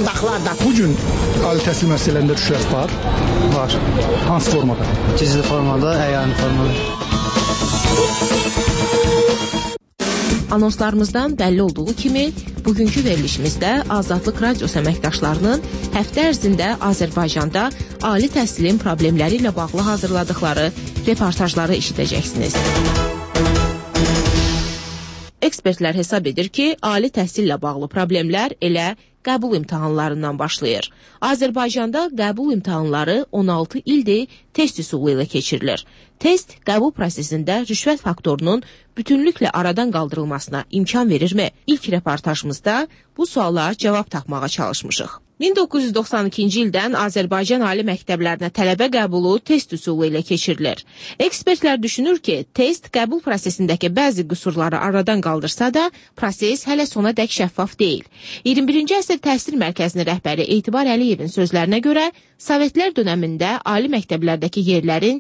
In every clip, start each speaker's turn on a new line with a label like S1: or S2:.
S1: vətəndaşlar da bugün ali təhsil müəssisələrində rüşvət var? Var. Hansı formada?
S2: Gizli formada, əyani formada.
S3: Anonslarımızdan bəlli olduğu kimi, bugünkü verilişimizdə Azadlıq Radiosu əməkdaşlarının həftə ərzində Azərbaycanda ali təhsilin problemləri ilə bağlı hazırladıkları reportajları eşidəcəksiniz. Ekspertlər hesab edir ki, ali təhsillə bağlı problemlər elə qəbul imtahanlarından başlayır. Azərbaycanda qəbul imtahanları 16 ildir test üsulu ilə keçirilir. Test qəbul prosesində rüşvət faktorunun bütünlüklə aradan qaldırılmasına imkan verirmi? İlk reportajımızda bu suala cavab tapmağa çalışmışıq. 1992-ci ildən Azərbaycan ali məktəblərinə tələbə qəbulu test üsulu ilə keçirilir. Ekspertlər düşünür ki, test qəbul prosesindəki bəzi qüsurları aradan qaldırsa da, proses hələ sona dək şəffaf deyil. 21-ci əsr təhsil mərkəzinin rəhbəri Etibar Əliyevin sözlərinə görə, Sovetlər dönəmində ali məktəblərdəki yerlərin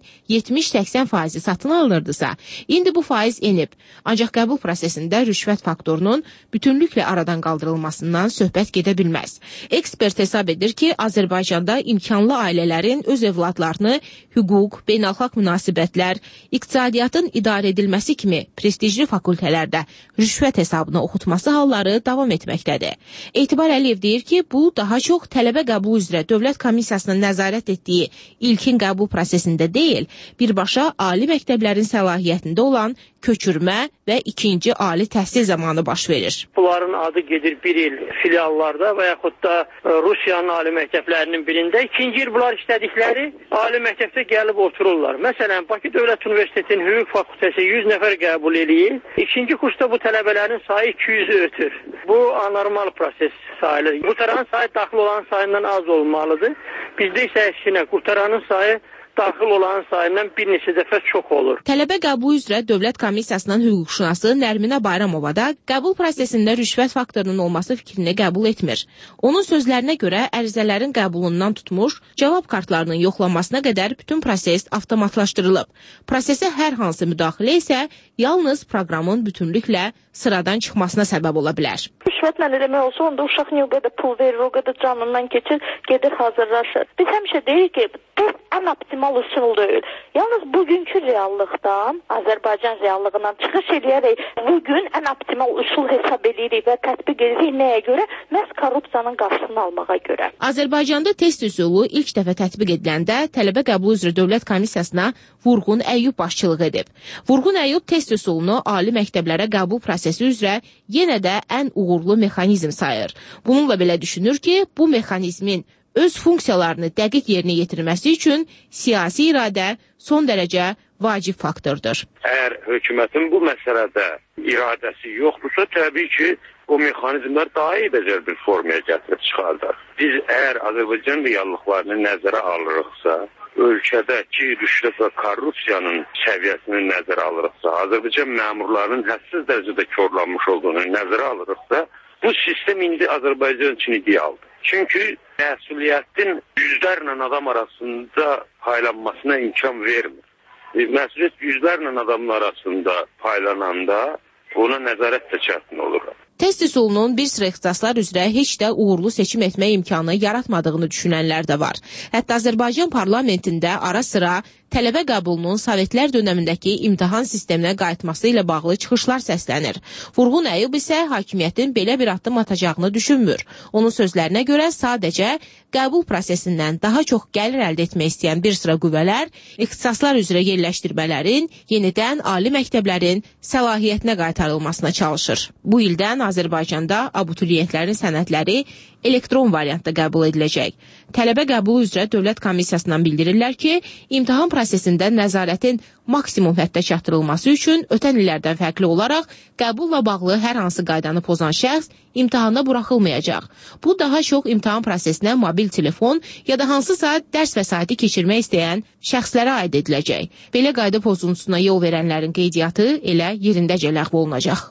S3: 70-80% satın alınırdısa, indi bu faiz enib. Ancaq qəbul prosesində rüşvət faktorunun bütünlüklə aradan qaldırılmasından söhbət gedə bilməz. Ekspert hesab edir ki, Azərbaycanda imkanlı ailələrin öz evladlarını hüquq, beynəlxalq münasibətlər, iqtisadiyyatın idarə edilməsi kimi prestijli fakültələrdə rüşvət hesabına oxutması halları davam etməkdədir. Etibar Əliyev deyir ki, bu daha çox tələbə qəbulu üzrə Dövlət Komissiyasının nəzarət etdiyi ilkin qəbul prosesində deyil, birbaşa ali məktəblərin səlahiyyətində olan köçürmə və ikinci ali təhsil zamanı baş verir.
S4: Bunların adı gedir bir il filiallarda və yaxud da Rusiyanın ali məktəblərinin birində. İkinci il bunlar işlədikləri ali məktəbdə gəlib otururlar. Məsələn, Bakı Dövlət Universitetinin hüquq fakültəsi 100 nəfər qəbul eləyir. İkinci kursda bu tələbələrin sayı 200-ü ötür. Bu anormal proses sayılır. Qurtaranın sayı daxil olan sayından az olmalıdır. Bizdə isə əksinə qurtaranın sayı daxil olan sayından bir neçə dəfə çox olur.
S3: Tələbə qəbulu üzrə Dövlət Komissiyasının hüquqşünası Nərminə Bayramova da qəbul prosesində rüşvət faktorunun olması fikrini qəbul etmir. Onun sözlərinə görə ərizələrin qəbulundan tutmuş, cavab kartlarının yoxlanmasına qədər bütün proses avtomatlaşdırılıb. Prosesə hər hansı müdaxilə isə yalnız proqramın bütünlüklə sıradan çıxmasına səbəb ola bilər.
S5: Rüşvətlə eləmək olsa, onda uşaq niyə o qədər pul verir, o qədər canından keçir, gedir hazırlaşır. Biz həmişə deyirik ki, bu ən optimal üsul deyil. Yalnız bugünkü reallıqdan, Azərbaycan reallığından çıxış edərək bugün ən optimal üsul hesab edirik və tətbiq edirik nəyə görə? Məhz korrupsiyanın qarşısını almağa görə.
S3: Azərbaycanda test üsulu ilk dəfə tətbiq ediləndə tələbə qəbulu üzrə Dövlət Komissiyasına Vurğun Əyyub başçılıq edib. Vurğun Əyyub test üsulunu ali məktəblərə qəbul prosesi üzrə yenə də ən uğurlu mexanizm sayır. Bununla belə düşünür ki, bu mexanizmin öz funksiyalarını dəqiq yerinə yetirməsi üçün siyasi iradə son dərəcə vacib faktordur.
S6: Əgər hökumətin bu məsələdə iradəsi yoxdursa, təbii ki, o mexanizmlər daha iyi becər bir formaya gətirib çıxardar. Biz əgər Azərbaycan reallıqlarını nəzərə alırıqsa, ölkədəki rüşvət və korrupsiyanın səviyyəsini nəzərə alırıqsa, Azərbaycan məmurlarının hədsiz dərəcədə korlanmış olduğunu nəzərə alırıqsa, bu sistem indi Azərbaycan üçün idealdır. Çünki məsuliyyətin yüzlərlə adam arasında paylanmasına imkan vermir. Məsuliyyət yüzlərlə adamlar arasında paylananda ona nəzarət də çətin olur.
S3: Test üsulunun bir sıra ixtisaslar üzrə heç də uğurlu seçim etmə imkanı yaratmadığını düşünənlər də var. Hətta Azərbaycan parlamentində ara sıra tələbə qəbulunun Sovetlər dönəmindəki imtahan sisteminə qayıtması ilə bağlı çıxışlar səslənir. Vurğun Əyyub isə hakimiyyətin belə bir addım atacağını düşünmür. Onun sözlərinə görə sadəcə qəbul prosesindən daha çox gəlir əldə etmək istəyən bir sıra qüvvələr ixtisaslar üzrə yerləşdirmələrin yenidən ali məktəblərin səlahiyyətinə qaytarılmasına çalışır. Bu ildən Azərbaycanda abituriyentlərin sənədləri elektron variantda qəbul ediləcək. Tələbə qəbulu üzrə Dövlət Komissiyasından bildirirlər ki, imtahan prosesində nəzarətin maksimum həddə çatdırılması üçün ötən illərdən fərqli olaraq qəbulla bağlı hər hansı qaydanı pozan şəxs imtahana buraxılmayacaq. Bu daha çox imtahan prosesinə mobil telefon ya da hansısa dərs vəsaiti keçirmək istəyən şəxslərə aid ediləcək. Belə qayda pozuntusuna yol verənlərin qeydiyyatı elə yerindəcə ləğv olunacaq.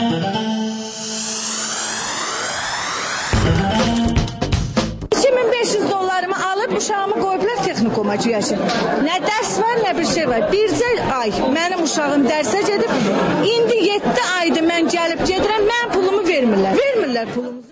S7: Uşağımı qoyublar texnikuma güyəşin. Nə dərs var, nə bir şey var. Bircə ay mənim uşağım dərsə gedib, indi 7 aydır mən gəlib gedirəm, mən pulumu vermirlər. Vermirlər pulumuzu.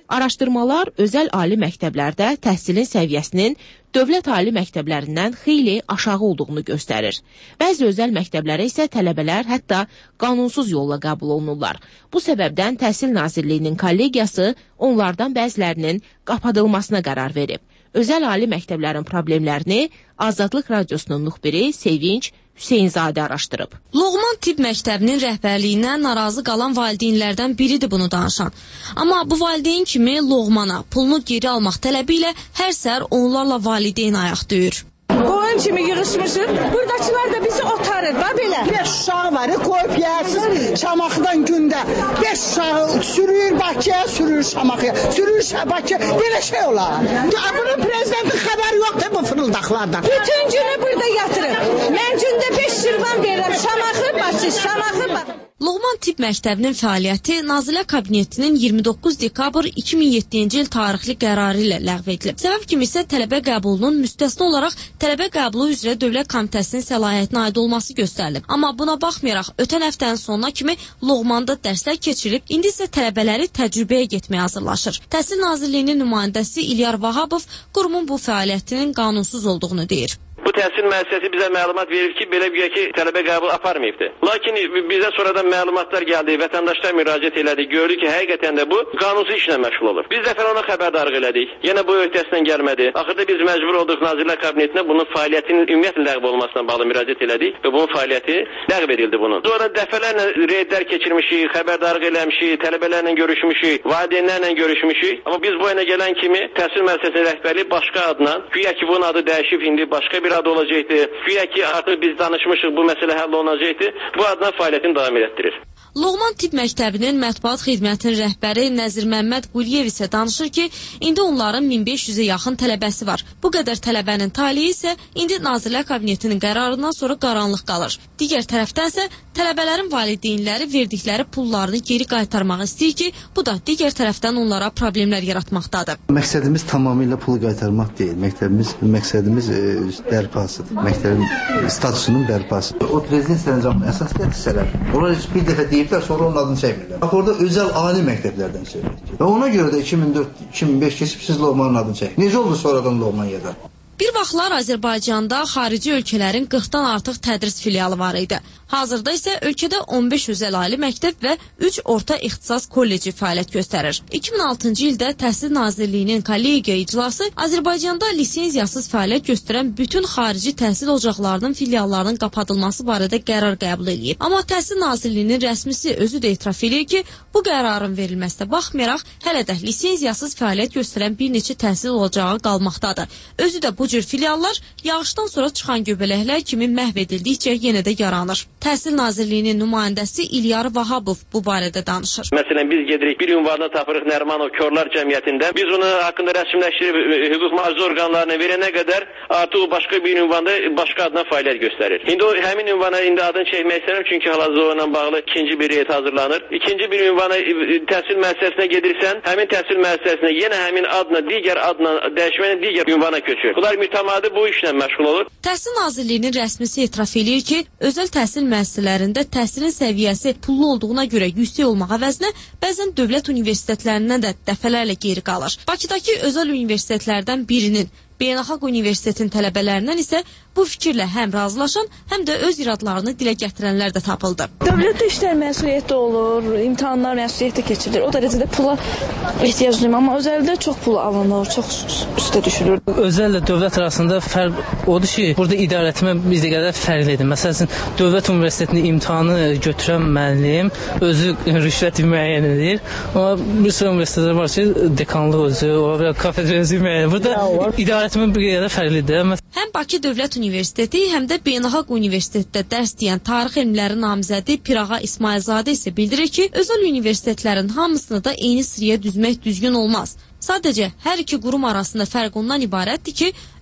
S3: Araşdırmalar özəl ali məktəblərdə təhsilin səviyyəsinin dövlət ali məktəblərindən xeyli aşağı olduğunu göstərir. Bəzi özəl məktəblərə isə tələbələr hətta qanunsuz yolla qəbul olunurlar. Bu səbəbdən Təhsil Nazirliyinin kollegiyası onlardan bəzilərinin qapadılmasına qərar verib. Özəl ali məktəblərin problemlərini Azadlıq Radiosunun müxbiri Sevinç Hüseynzadə araşdırıb.
S8: Loğman Tibb Məktəbinin rəhbərliyindən narazı qalan valideynlərdən biridir bunu danışan. Amma bu valideyn kimi Loğmana pulunu geri almaq tələbi ilə hər səhər onlarla valideyn ayaq döyür.
S7: Qoyun kimi yığışmışıq. Buradakılar da bizi otarır da belə.
S9: 5 uşağı var, qoyub yiyəsiz Şamaxıdan gündə. 5 uşağı sürür Bakıya, sürür Şamaxıya, sürür Bakıya. Belə şey olar. Bunun prezidentin xəbəri yoxdur bu fırıldaqlardan.
S7: Bütün günü burada yatırır. Mən gündə 5 şirvan verirəm. Şamaxı, Bakı, Şamaxı, Bakı.
S8: Loğman Tibb Məktəbinin fəaliyyəti Nazirlər Kabinetinin 29 dekabr 2007-ci il tarixli qərarı ilə ləğv edilib. Səbəb kimi isə tələbə qəbulunun müstəsna olaraq tələbə qəbulu üzrə Dövlət Komitəsinin səlahiyyətinə aid olması göstərilib. Amma buna baxmayaraq ötən həftənin sonuna kimi Loğmanda dərslər keçirilib, indi isə tələbələri təcrübəyə getməyə hazırlaşır. Təhsil Nazirliyinin nümayəndəsi İlyar Vahabov qurumun bu fəaliyyətinin qanunsuz olduğunu deyir.
S10: Bu təhsil müəssisəsi bizə məlumat verir ki, belə bir ki, tələbə qəbul aparmayıbdır. Lakin bizə sonradan məlumatlar gəldi, vətəndaşlar müraciət elədi, gördük ki, həqiqətən də bu qanunsuz işlə məşğul olur. Biz dəfə ona xəbərdarlıq elədik. Yenə bu öhdəsindən gəlmədi. Axırda biz məcbur olduq Nazirlər Kabinetinə bunun fəaliyyətinin ümumiyyətlə ləğv olmasına bağlı müraciət elədik və bunun fəaliyyəti ləğv edildi bunun. Sonra dəfələrlə reydlər keçirmişik, xəbərdarlıq eləmişik, tələbələrlə görüşmüşük, valideynlərlə görüşmüşük. Amma biz bu yana gələn kimi təhsil müəssisəsinin rəhbərliyi başqa adla, güya ki bunun adı dəyişib indi başqa bir adı olacaqdı. Güya ki artıq biz danışmışıq, bu məsələ həll olunacaqdı. Bu adına fəaliyyətini davam etdirir.
S8: Loğman Tibb Məktəbinin mətbuat xidmətinin rəhbəri Nəzir Məmməd Quliyev isə danışır ki, indi onların 1500-ə yaxın tələbəsi var. Bu qədər tələbənin taleyi isə indi Nazirlər Kabinetinin qərarından sonra qaranlıq qalır. Digər tərəfdən isə tələbələrin valideynləri verdikləri pullarını geri qaytarmaq istəyir ki, bu da digər tərəfdən onlara problemlər yaratmaqdadır.
S2: Məqsədimiz tamamilə pulu qaytarmaq deyil. Məqsədimiz bərpasıdır. Məktəbin statusunun bərpasıdır. O prezident sərəncamının əsas hissələr. Onlar heç bir dəfə deyiblər, sonra onun adını çəkmirlər. Bax, orada özəl ali məktəblərdən söhbət. Və ona görə də 2004-2005 keçib siz Loğmanın adını çəkin. Necə oldu sonradan Loğman yerdə?
S8: Bir vaxtlar Azərbaycanda xarici ölkələrin 40-dan artıq tədris filialı var idi. Hazırda isə ölkədə 15 özəl ali məktəb və 3 orta ixtisas kolleci fəaliyyət göstərir. 2006-cı ildə Təhsil Nazirliyinin kollegiya iclası Azərbaycanda lisenziyasız fəaliyyət göstərən bütün xarici təhsil ocaqlarının filiallarının qapadılması barədə qərar qəbul edib. Amma Təhsil Nazirliyinin rəsmisi özü də etiraf edir ki, bu qərarın verilməsinə baxmayaraq hələ də lisenziyasız fəaliyyət göstərən bir neçə təhsil ocağı qalmaqdadır. Özü də bu cür filiallar yağışdan sonra çıxan göbələklər kimi məhv edildikcə yenə də yaranır. Təhsil Nazirliyinin nümayəndəsi İlyar Vahabov bu barədə danışır.
S10: Məsələn, biz gedirik bir ünvanı tapırıq Nərimanov Körlər Cəmiyyətində. Biz onu haqqında rəsmiləşdirib hüquq mühafizə orqanlarına verənə qədər artıq o başqa bir ünvanda başqa adına fəaliyyət göstərir. İndi o həmin ünvana indi adını çəkmək istəyirəm çünki hal-hazırda onunla bağlı ikinci bir heyət hazırlanır. İkinci bir ünvana təhsil müəssisəsinə gedirsən, həmin təhsil müəssisəsinə yenə həmin adla digər adla dəyişməklə digər ünvana köçür. Bunlar mütəmadi bu işlə məşğul olur.
S8: Təhsil Nazirliyinin rəsmisi etiraf edir ki, özəl təhsil müəssisələrində təhsilin səviyyəsi pullu olduğuna görə yüksək olmaq əvəzinə bəzən dövlət universitetlərindən də dəfələrlə geri qalır. Bakıdakı özəl universitetlərdən birinin Beynəlxalq Universitetin tələbələrindən isə bu fikirlə həm razılaşan, həm də öz iradlarını dilə gətirənlər də tapıldı.
S11: Dövlətdə işlər məsuliyyətli olur, imtahanlar məsuliyyətli keçirilir. O dərəcədə pula ehtiyac duyulur, amma özəldə çox pul alınır, çox üstə düşülür.
S12: Özəllə dövlət arasında fərq odur ki, burada idarəetmə bir qədər fərqlidir. Məsələn, dövlət universitetinin imtahanı götürən müəllim özü rüşvət müəyyən edir. Amma bir sıra universitetlər var ki, dekanlıq özü, o kafedra özü müəyyən. Burada idarəetmə bir qədər fərqlidir.
S8: Həm Bakı Dövlət Universiteti, həm də Beynəlxalq Universitetdə dərs deyən tarix elmləri namizədi Pirağa İsmailzadə isə bildirir ki, özəl universitetlərin hamısını da eyni sıraya düzmək düzgün olmaz. Sadəcə hər iki qurum arasında fərq ondan ibarətdir ki,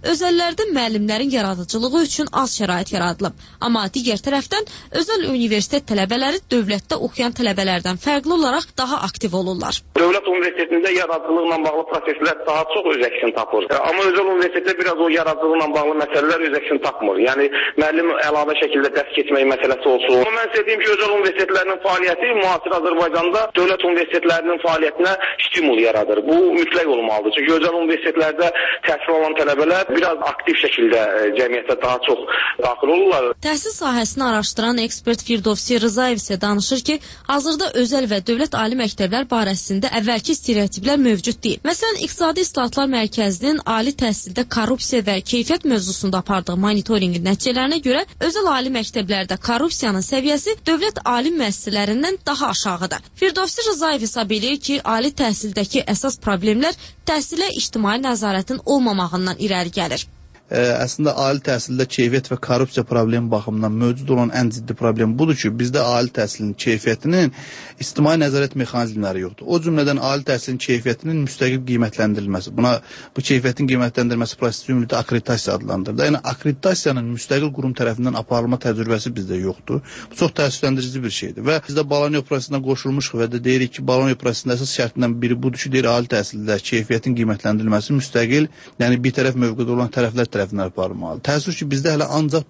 S8: özəllərdə müəllimlərin yaradıcılığı üçün az şərait yaradılıb. Amma digər tərəfdən özəl universitet tələbələri dövlətdə oxuyan tələbələrdən fərqli olaraq daha aktiv olurlar.
S10: Dövlət universitetində yaradıcılıqla bağlı proseslər daha çox öz əksini tapır. Amma özəl universitetdə biraz o yaradıcılıqla bağlı məsələlər öz əksini tapmır. Yəni müəllim əlavə şəkildə dərs keçmək məsələsi olsun. Amma mən sizə deyim ki, özəl universitetlərinin fəaliyyəti müasir Azərbaycanda dövlət universitetlərinin fəaliyyətinə stimul yaradır. Bu mütləq olmalıdır. Çünki özəl universitetlərdə təhsil alan tələbələr biraz aktiv şəkildə cəmiyyətə daha çox daxil olurlar.
S8: Təhsil sahəsini araşdıran ekspert Firdovsi Rızayev isə danışır ki, hazırda özəl və dövlət ali məktəblər barəsində əvvəlki stereotiplər mövcud deyil. Məsələn, İqtisadi İslahatlar Mərkəzinin ali təhsildə korrupsiya və keyfiyyət mövzusunda apardığı monitorinqin nəticələrinə görə özəl ali məktəblərdə korrupsiyanın səviyyəsi dövlət ali müəssisələrindən daha aşağıdır. Firdovsi Rızayev hesab edir ki, ali təhsildəki əsas problemlər təhsilə ictimai nəzarətin olmamağından irəli gəlir.
S2: Əslində ali təhsildə keyfiyyət və korrupsiya problemi baxımından mövcud olan ən ciddi problem budur ki, bizdə ali təhsilin keyfiyyətinin ictimai nəzarət mexanizmləri yoxdur. O cümlədən ali təhsilin keyfiyyətinin müstəqil qiymətləndirilməsi. Buna bu keyfiyyətin qiymətləndirilməsi prosesi ümumiyyətlə akkreditasiya adlandırılır. Yəni akkreditasiyanın müstəqil qurum tərəfindən aparılma təcrübəsi bizdə yoxdur. Bu çox təəssüfləndirici bir şeydir və bizdə Bologna prosesinə qoşulmuşuq və də deyirik ki, Bologna prosesinin əsas şərtindən biri budur ki, deyir ali təhsildə keyfiyyətin qiymətləndirilməsi müstəqil, yəni bir tərəf mövqedə olan tərəflər tərəfindən aparılmalı. Təəssüf ki, bizdə hələ ancaq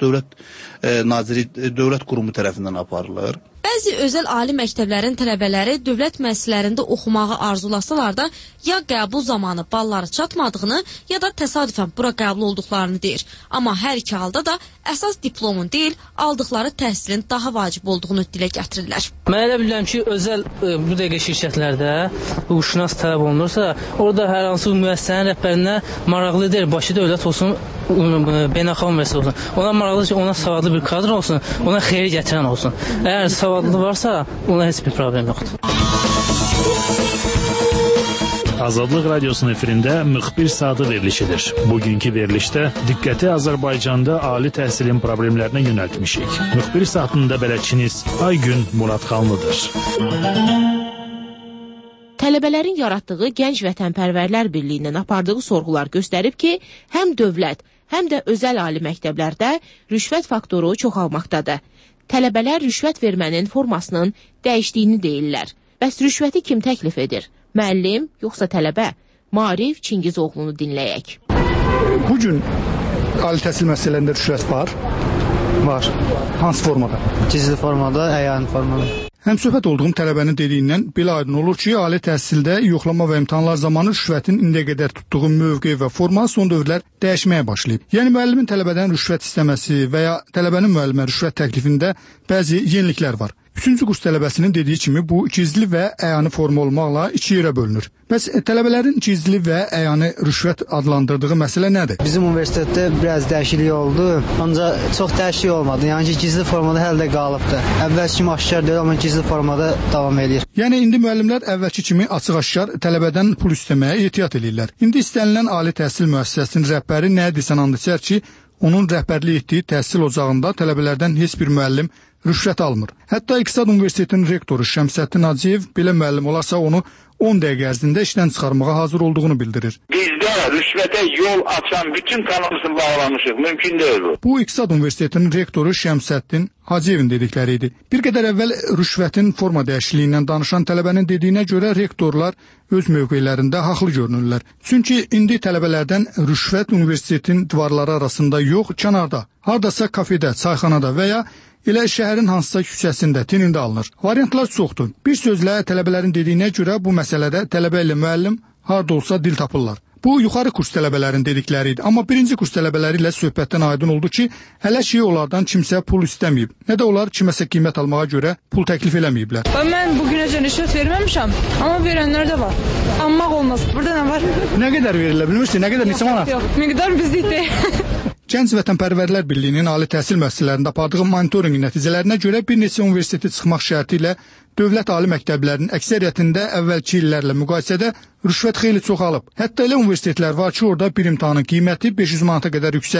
S2: dövlət qurumu tərəfindən aparılır.
S8: Bəzi özəl ali məktəblərin tələbələri dövlət müəssisələrində oxumağı arzulasalar da ya qəbul zamanı balları çatmadığını, ya da təsadüfən bura qəbul olduqlarını deyir. Amma hər iki halda da əsas diplomun deyil, aldıqları təhsilin daha vacib olduğunu dilə gətirirlər.
S12: Mən elə bilirəm ki, özəl bu dəqiqə şirkətlərdə hüquqşünas tələb olunursa, orada hər hansı müəssisənin rəhbərinə maraqlıdır, başı dövlət olsun, beynəlxalq müəssisə olsun. Ona maraqlıdır ki, ona savadlı bir kadr olsun, ona xeyir gətirən olsun. Əgər savadlı varsa, ona heç bir problem yoxdur.
S13: Azadlıq Radiosunun efirində müxbir saatı verilişidir. Bugünkü verilişdə diqqəti Azərbaycanda ali təhsilin problemlərinə yönəltmişik. Müxbir saatında bələdçiniz Aygün Muradxanlıdır.
S3: Tələbələrin yaratdığı Gənc Vətənpərvərlər Birliyinin apardığı sorğular göstərib ki, həm dövlət, həm də özəl ali məktəblərdə rüşvət faktoru çoxalmaqdadır. Tələbələr rüşvət vermənin formasının dəyişdiyini deyirlər. Bəs rüşvəti kim təklif edir? Müəllim, yoxsa tələbə? Maarif Çingizoğlunu dinləyək.
S1: Bugün ali təhsil müəssisələrində rüşvət var. Hansı formada?
S14: Gizli formada, əyani formada.
S1: Həmsöhbət olduğum tələbənin dediyindən belə aydın olur ki, ali təhsildə yoxlama və imtahanlar zamanı rüşvətin indiyə qədər tutduğu mövqe və forma son dövrlər dəyişməyə başlayıb. Yəni müəllimin tələbədən rüşvət istəməsi və ya tələbənin müəllimə rüşvət təklifində bəzi yeniliklər var. 3-cü kurs tələbəsinin dediyi kimi bu gizli və əyani forma olmaqla iki yerə bölünür. Bəs tələbələrin gizli və əyani rüşvət adlandırdığı məsələ nədir?
S14: Bizim universitetdə biraz dəyişiklik oldu, ancaq çox dəyişiklik olmadı. Yəni ki, gizli formada hələ də qalıbdır. Əvvəlki kimi aşkar deyil, amma gizli formada davam edir.
S1: Yəni indi müəllimlər əvvəlki kimi açıq-aşkar tələbədən pul istəməyə ehtiyat edirlər. İndi istənilən ali təhsil müəssisəsinin rəhbəri nə edirsən and içər ki, onun rəhbərlik etdiyi təhsil ocağında tələbələrdən heç bir müəllim rüşvət almır. Hətta İqtisad Universitetinin rektoru Şəmsəddin Hacıyev belə müəllim olarsa onu 10 dəqiqə ərzində işdən çıxarmağa hazır olduğunu bildirir.
S6: Bizdə rüşvətə yol açan bütün kanalımızı bağlamışıq. Mümkün deyil bu.
S1: Bu İqtisad Universitetinin rektoru Şəmsəddin Hacıyevin dedikləri idi. Bir qədər əvvəl rüşvətin forma dəyişikliyindən danışan tələbənin dediyinə görə rektorlar öz mövqelərində haqlı görünürlər. Çünki indi tələbələrdən rüşvət universitetin divarları arasında yox, kənarda, hardasa kafedə, çayxanada və ya elə şəhərin hansısa küçəsində, tinində alınır. Variantlar çoxdur. Bir sözlə tələbələrin dediyinə görə bu məsələdə tələbə ilə müəllim harda olsa dil tapırlar. Bu yuxarı kurs tələbələrin dedikləri idi. Amma birinci kurs tələbələri ilə söhbətdən aydın oldu ki, hələ ki onlardan kimsə pul istəməyib. Nə də onlar kiməsə qiymət almağa görə pul təklif eləməyiblər.
S11: Mən bugünəcən rüşvət verməmişəm, amma verənlər də var. Anmaq olmaz. Burada nə var?
S1: Nə qədər verilə bilmirsən? Nə qədər neçə manat?
S11: Yox, miqdar bizlikdir.
S1: Gənc Vətənpərvərlər Birliyinin ali təhsil müəssisələrində apardığı monitorinq nəticələrinə görə bir neçə universitetə çıxmaq şərti ilə dövlət ali məktəblərinin əksəriyyətində əvvəlki illərlə müqayisədə rüşvət xeyli çoxalıb. Hətta elə universitetlər var ki, orada bir imtahanın qiyməti 500 manata qədər yüksəlir.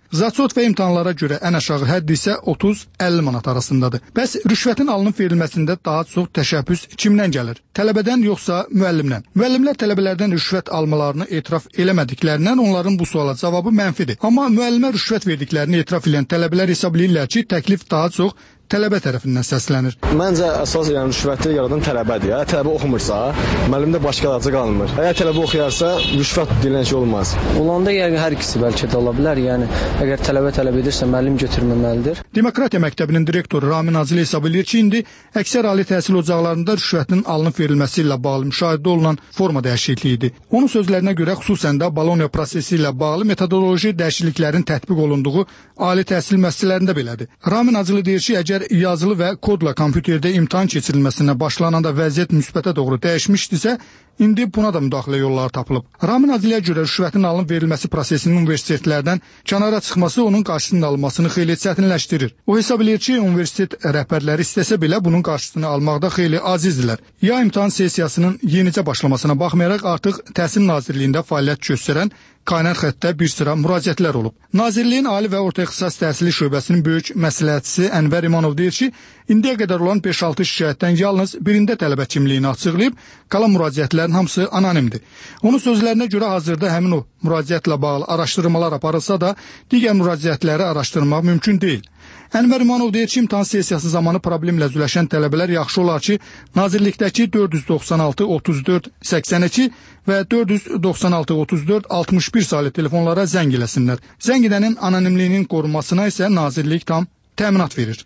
S1: Zatsot və imtahanlara görə ən aşağı hədd isə 30-50 manat arasındadır. Bəs rüşvətin alınıb verilməsində daha çox təşəbbüs kimdən gəlir? Tələbədən yoxsa müəllimdən? Müəllimlər tələbələrdən rüşvət almalarını etiraf eləmədiklərindən onların bu suala cavabı mənfidir. Amma müəllimə rüşvət verdiklərini etiraf edən tələbələr hesablayırlar ki, təklif daha çox tələbə tərəfindən səslənir.
S15: Məncə əsas rüşvəti yaradan tələbədir. Əgər tələbə oxumursa, müəllim də başqalarca qalmır. Əgər tələbə oxuyarsa, rüşvət deyilən şey olmaz.
S16: Olanda yəni hər ikisi bəlkə də ola bilər. Yəni əgər tələbə tələb edirsə, müəllim götürməməlidir.
S1: Demokratiya məktəbinin direktoru Ramin Azili hesab edir ki, indi əksər ali təhsil ocaqlarında rüşvətin alınıb verilməsi ilə bağlı müşahidə olunan forma dəyişikliyidir. Onun sözlərinə görə xüsusən də Bologna prosesi ilə bağlı metodoloji dəyişikliklərin tətbiq olunduğu ali təhsil müəssisələrində belədir. Ramin Azili deyir ki, əgər yazılı və kodla kompüterdə imtahan keçirilməsinə başlananda vəziyyət müsbətə doğru dəyişmişdisə, indi buna da müdaxilə yolları tapılıb. Ramin Aziliyə görə rüşvətin alınıb verilməsi prosesinin universitetlərdən kənara çıxması onun qarşısının alınmasını xeyli çətinləşdirir. O hesab edir ki, universitet rəhbərləri istəsə belə bunun qarşısını almaqda xeyli acizdirlər. Ya imtahan sessiyasının yenicə başlamasına baxmayaraq artıq Təhsil Nazirliyində fəaliyyət göstərən qaynar xəttdə bir sıra müraciətlər olub. Nazirliyin Ali və Orta İxtisas Təhsili şöbəsinin böyük məsləhətçisi Ənvər İmanov deyir ki, indiyə qədər olan 5-6 şikayətdən yalnız birində tələbə kimliyini açıqlayıb, qalan müraciətlərin hamısı anonimdir. Onun sözlərinə görə hazırda həmin o müraciətlə bağlı araşdırmalar aparılsa da, digər müraciətləri araşdırmaq mümkün deyil. Ənvər İmanov deyir ki, imtahan sessiyası zamanı problemlə üzləşən tələbələr yaxşı olar ki, Nazirlikdəki 496 34 82 və 496 34 61 saylı telefonlara zəng eləsinlər. Zəng edənin anonimliyinin qorunmasına isə Nazirlik tam təminat verir.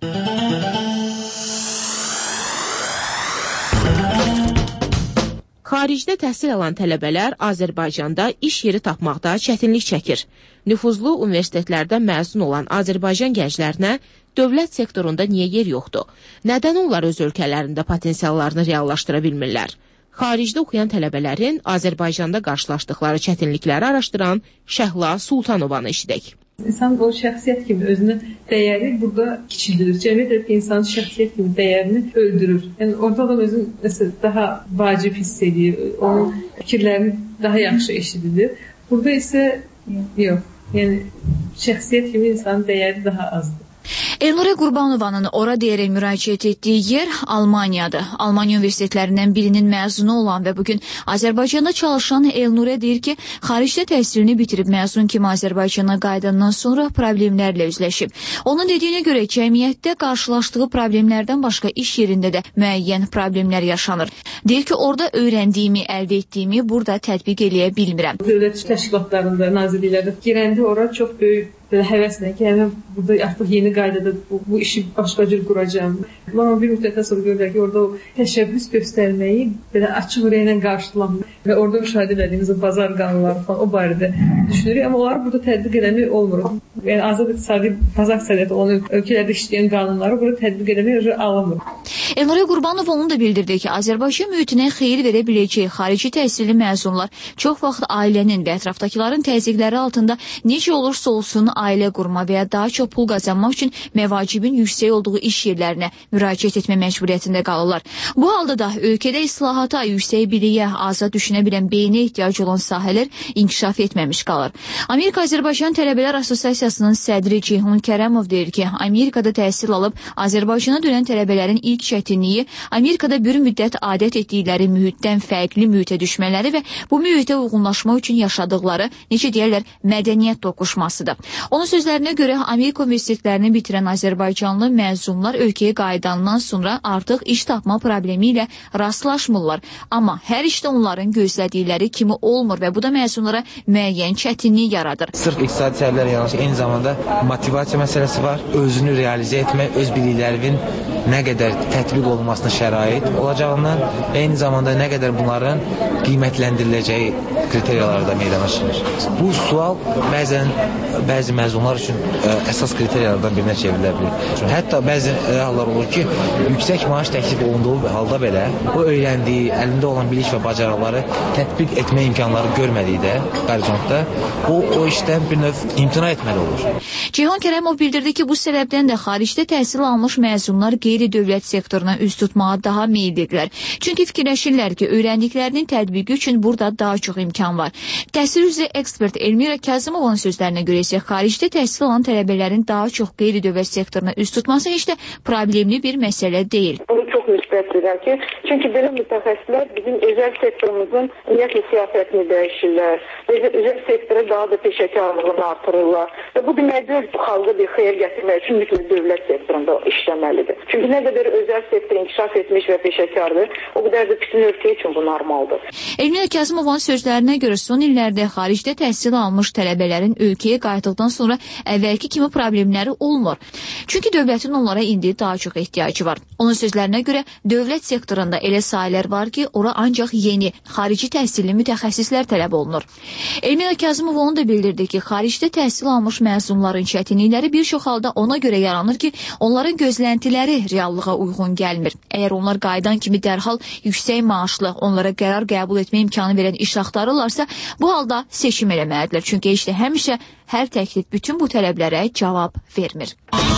S3: Xaricdə təhsil alan tələbələr Azərbaycanda iş yeri tapmaqda çətinlik çəkir. Nüfuzlu universitetlərdən məzun olan Azərbaycan gənclərinə dövlət sektorunda niyə yer yoxdur? Nədən onlar öz ölkələrində potensiallarını reallaşdıra bilmirlər? Xaricdə oxuyan tələbələrin Azərbaycanda qarşılaşdıqları çətinlikləri araşdıran Şəhla Sultanovanı eşidək.
S17: İnsan o şəxsiyyət kimi özünün dəyəri burada kiçildirir. Cəmiyyət insanın şəxsiyyət kimi dəyərini öldürür. Yəni orada da özünü daha vacib hiss edir, onun fikirlərini daha yaxşı eşidilir. Burada isə yox. Yəni şəxsiyyət kimi insanın dəyəri daha azdır.
S18: Elnurə Qurbanovanın ora deyərək müraciət etdiyi yer Almaniyadır. Almaniya universitetlərindən birinin məzunu olan və bugün Azərbaycanda çalışan Elnurə deyir ki, xaricdə təhsilini bitirib məzun kimi Azərbaycana qayıdandan sonra problemlərlə üzləşib. Onun dediyinə görə cəmiyyətdə qarşılaşdığı problemlərdən başqa iş yerində də müəyyən problemlər yaşanır. Deyir ki, orada öyrəndiyimi, əldə etdiyimi burada tətbiq eləyə bilmirəm.
S17: Dövlət təşkilatlarında, nazirliklərdə girəndə ora çox böyük həvəslə ki, həmin burada artıq yeni qaydada bu işi başqa cür quracağım. Amma bir müddətdən sonra görürlər ki, orada o təşəbbüs göstərməyi belə açıq ürəklə qarşılanmır və orada müşahidə edədiyimiz o bazar qanunları falan o barədə düşünürük, amma onları burada tətbiq eləmək olmur. Yəni azad iqtisadi bazar iqtisadiyyatı olan ölkələrdə işləyən qanunları burada tətbiq eləmək alınmır.
S18: Elnurə Qurbanov onu da bildirdi ki, Azərbaycan mühitinə xeyir verə biləcəyi xarici təhsilli məzunlar çox vaxt ailənin və ətrafdakıların təzyiqləri altında necə olursa olsun ailə qurma və ya daha çox pul qazanmaq üçün məvacibin yüksək olduğu iş yerlərinə müraciət etmə məcburiyyətində qalırlar. Bu halda da ölkədə islahata, yüksək biliyə, azad düşünə bilən beyinə ehtiyac olan sahələr inkişaf etməmiş qalır. Amerika-Azərbaycan Tələbələr Assosiasiyasının sədri Ceyhun Kərəmov deyir ki, Amerikada təhsil alıb Azərbaycana dönən tələbələrin ilk çətinliyi Amerikada bir müddət adət etdikləri mühitdən fərqli mühitə düşmələri və bu mühitə uyğunlaşmaq üçün yaşadıqları, necə deyərlər, mədəniyyət toqquşmasıdır. Onun sözlərinə görə Amerika universitetlərini bitirən Azərbaycanlı məzunlar ölkəyə qayıdandan sonra artıq iş tapma problemi ilə rastlaşmırlar. Amma hər işdə onların gözlədikləri kimi olmur və bu da məzunlara müəyyən çətinlik yaradır.
S19: Sırf iqtisadi səbəblər yanaşı eyni zamanda motivasiya məsələsi var. Özünü realizə etmək, öz biliklərinin nə qədər tətbiq olunmasına şərait olacağından, eyni zamanda nə qədər bunların qiymətləndiriləcəyi kriteriyalarda meydana çıxır. Bu sual bəzi məzunlar üçün əsas kriteriyalardan birinə çevrilə bilir. Hətta bəzi hallar olur ki, yüksək maaş təklif olunduğu halda belə o öyrəndiyi, əlində olan bilik və bacarıqları tətbiq etmə imkanları görmədikdə horizondda o işdən bir növ imtina etməli olur.
S18: Ceyhun Kərəmov bildirdi ki, bu səbəbdən də xaricdə təhsil almış məzunlar qeyri-dövlət sektoruna üz tutmağa daha meyillidirlər. Çünki fikirləşirlər ki, öyrəndiklərinin tətbiqi üçün burada daha çox imkan imkan var. Təhsil üzrə ekspert Elmira Kazımovanın sözlərinə görə isə xaricdə təhsil alan tələbələrin daha çox qeyri-dövlət sektoruna üst tutması heç də problemli bir məsələ deyil.
S20: Bunu çox müsbət edirəm ki, çünki belə mütəxəssislər bizim özəl sektorumuzun ümumiyyətlə siyasətini dəyişirlər. Özəl sektora daha da peşəkarlığını artırırlar. Və bu deməkdir, xalqa bir xeyir gətirmək üçün mütləq dövlət sektorunda işləməlidir. Çünki nə qədər özəl sektor inkişaf etmiş və peşəkardır, o qədər də bütün ölkə üçün bu normaldır.
S18: Elmira Kazımovanın sözlərinə görə son illərdə xaricdə təhsil almış tələbələrin ölkəyə qayıtdıqdan sonra əvvəlki kimi problemləri olmur. Çünki dövlətin onlara indi daha çox ehtiyacı var. Onun sözlərinə görə dövlət sektorunda elə sahələr var ki, ora ancaq yeni, xarici təhsilli mütəxəssislər tələb olunur. Elmira Kazımova onu da bildirdi ki, xaricdə təhsil almış məzunların çətinlikləri bir çox halda ona görə yaranır ki, onların gözləntiləri reallığa uyğun gəlmir. Əgər onlar qayıdan kimi dərhal yüksək maaşlı, onlara qərar qəbul etmə imkanı verən iş axtarırlarsa, bu halda seçim eləməlidirlər. Çünki heç də həmişə hər təklif bütün bu tələblərə cavab vermir.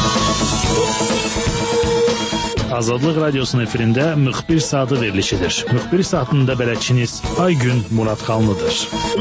S13: Azadlıq Radyosunun efirində müxbir saatı verilişidir. Müxbir saatında bələdçiniz Aygün Muradxanlıdır.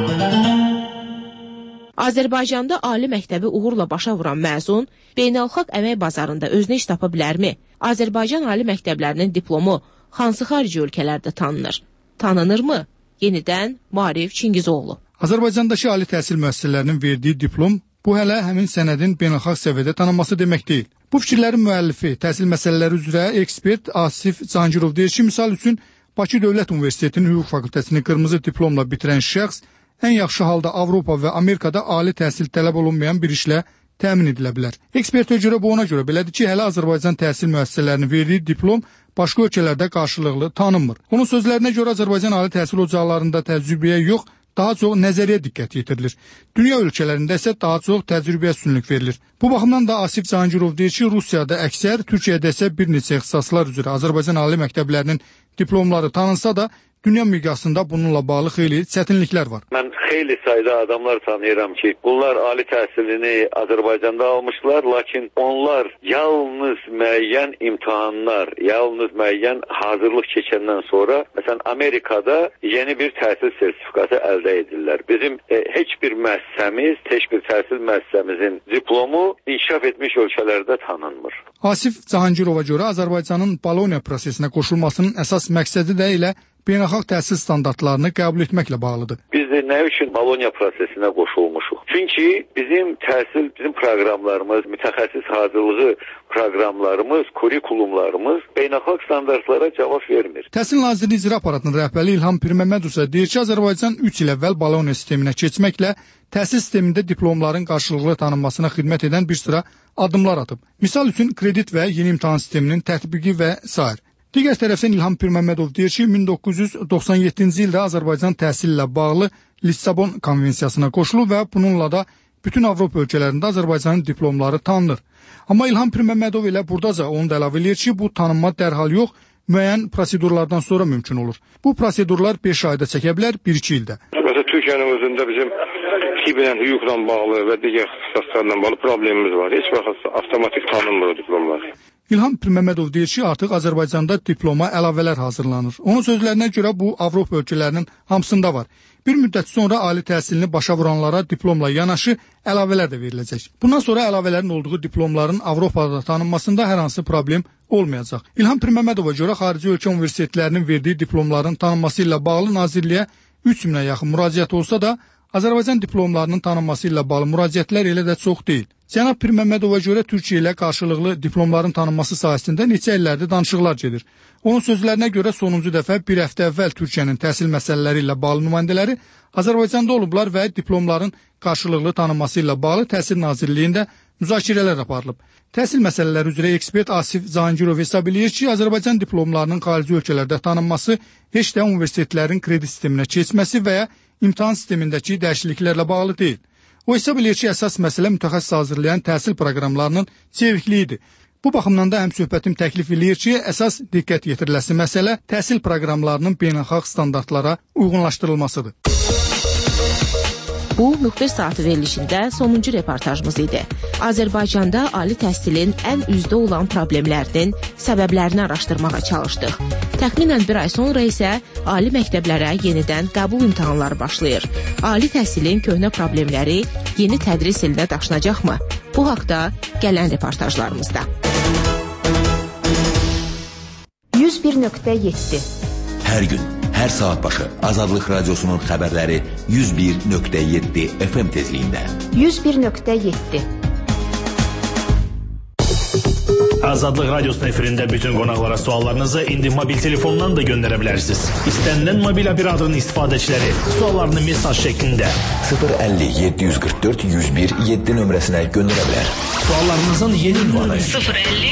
S3: Azərbaycanda ali məktəbi uğurla başa vuran məzun beynəlxalq əmək bazarında özünə iş tapa bilərmi? Azərbaycan ali məktəblərinin diplomu hansı xarici ölkələrdə tanınır? Tanınırmı? Yenidən Maarif Çingizoğlu.
S1: Azərbaycandakı ali təhsil müəssisələrinin verdiyi diplom bu hələ həmin sənədin beynəlxalq səviyyədə tanınması demək deyil. Bu fikirlərin müəllifi, təhsil məsələləri üzrə ekspert Asif Cahangirov deyir ki, misal üçün Bakı Dövlət Universitetinin hüquq fakültəsini qırmızı diplomla bitirən şəxs ən yaxşı halda Avropa və Amerikada ali təhsil tələb olunmayan bir işlə təmin edilə bilər. Ekspertə görə bu ona görə belədir ki, hələ Azərbaycan təhsil müəssisələrinin verdiyi diplom başqa ölkələrdə qarşılıqlı tanınmır. Onun sözlərinə görə Azərbaycan ali təhsil ocaqlarında təcrübəyə yox, daha çox nəzəriyyə diqqət yetirilir. Dünya ölkələrində isə daha çox təcrübəyə üstünlük verilir. Bu baxımdan da Asif Cahangirov deyir ki, Rusiyada əksər, Türkiyədə isə bir neçə ixtisaslar üzrə Azərbaycan ali məktəblərinin diplomları tanınsa da, dünya miqyasında bununla bağlı xeyli çətinliklər var.
S6: Mən xeyli sayda adamlar tanıyıram ki, bunlar ali təhsilini Azərbaycanda almışlar, lakin onlar yalnız müəyyən imtahanlar, yalnız müəyyən hazırlıq keçəndən sonra, məsələn, Amerikada yeni bir təhsil sertifikatı əldə edirlər. Bizim heç bir müəssisəmiz, heç bir təhsil müəssisəmizin diplomu inkişaf etmiş ölkələrdə tanınmır.
S1: Asif Cahangirova görə Azərbaycanın Bologna prosesinə qoşulmasının əsas məqsədi də elə beynəlxalq təhsil standartlarını qəbul etməklə bağlıdır.
S6: Biz də nə üçün Bologna prosesinə qoşulmuşuq? Çünki bizim təhsil, bizim proqramlarımız, mütəxəssis hazırlığı proqramlarımız, kurikulumlarımız beynəlxalq standartlara cavab vermir.
S1: Təhsil Nazirliyi İcra Aparatının rəhbəri İlham Pirməmmədov isə deyir ki, Azərbaycan 3 il əvvəl Bologna sisteminə keçməklə təhsil sistemində diplomların qarşılıqlı tanınmasına xidmət edən bir sıra addımlar atıb. Misal üçün kredit və yeni imtahan sisteminin tətbiqi və s. Digər tərəfdən İlham Pirməmmədov deyir ki, 1997-ci ildə Azərbaycan təhsil ilə bağlı Lissabon konvensiyasına qoşulub və bununla da bütün Avropa ölkələrində Azərbaycanın diplomları tanınır. Amma İlham Pirməmmədov elə buradaca onu da əlavə edir ki, bu tanınma dərhal yox, müəyyən prosedurlardan sonra mümkün olur. Bu prosedurlar 5 ayda çəkə bilər, 1-2 ildə.
S21: Məsələn, Türkiyənin özündə bizim tibblə, hüquqla bağlı və digər ixtisaslarla bağlı problemimiz var. Heç vaxt avtomatik tanınmır o diplomlar.
S1: İlham Pirməmmədov deyir ki, artıq Azərbaycanda diploma əlavələr hazırlanır. Onun sözlərinə görə bu Avropa ölkələrinin hamısında var. Bir müddət sonra ali təhsilini başa vuranlara diplomla yanaşı əlavələr də veriləcək. Bundan sonra əlavələrin olduğu diplomların Avropada tanınmasında hər hansı problem olmayacaq. İlham Pirməmmədova görə xarici ölkə universitetlərinin verdiyi diplomların tanınması ilə bağlı Nazirliyə 3000-ə yaxın müraciət olsa da, Azərbaycan diplomlarının tanınması ilə bağlı müraciətlər elə də çox deyil. Cənab Pirməmmədova görə Türkiyə ilə qarşılıqlı diplomların tanınması sahəsində neçə illərdir danışıqlar gedir. Onun sözlərinə görə sonuncu dəfə bir həftə əvvəl Türkiyənin təhsil məsələləri ilə bağlı nümayəndələri Azərbaycanda olublar və diplomların qarşılıqlı tanınması ilə bağlı Təhsil Nazirliyində müzakirələr aparılıb. Təhsil məsələləri üzrə ekspert Asif Cahangirov hesab edir ki, Azərbaycan diplomlarının xarici ölkələrdə tanınması heç də universitetlərin kredit sisteminə keçməsi və ya imtahan sistemindəki dəyişikliklərlə bağlı deyil. O hesab edir ki, əsas məsələ mütəxəssis hazırlayan təhsil proqramlarının çevikliyidir. Bu baxımdan da həmsöhbətim təklif edir ki, əsas diqqət yetiriləsi məsələ təhsil proqramlarının beynəlxalq standartlara uyğunlaşdırılmasıdır.
S3: Bu, Müxbir Saatı verilişində sonuncu reportajımız idi. Azərbaycanda ali təhsilin ən üzdə olan problemlərinin səbəblərini araşdırmağa çalışdıq. Təxminən bir ay sonra isə ali məktəblərə yenidən qəbul imtahanları başlayır. Ali təhsilin köhnə problemləri yeni tədris ilinə daşınacaqmı? Bu haqda gələn reportajlarımızda.
S4: 101.7
S22: Hər gün, hər saat başı Azadlıq Radiosunun xəbərləri 101.7 FM tezliyində.
S4: 101.7
S13: Azadlıq Radiosunun efirində bütün qonaqlara suallarınızı indi mobil telefondan da göndərə bilərsiniz. İstənilən mobil operatörün istifadəçiləri suallarını mesaj şəklində
S22: 050 744 101 7 nömrəsinə göndərə bilər.
S13: Suallarınızın yeni ünvanı
S4: 050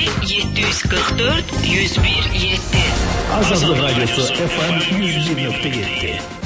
S4: 744 101 7
S13: Azadlıq Radiosu FM 101.7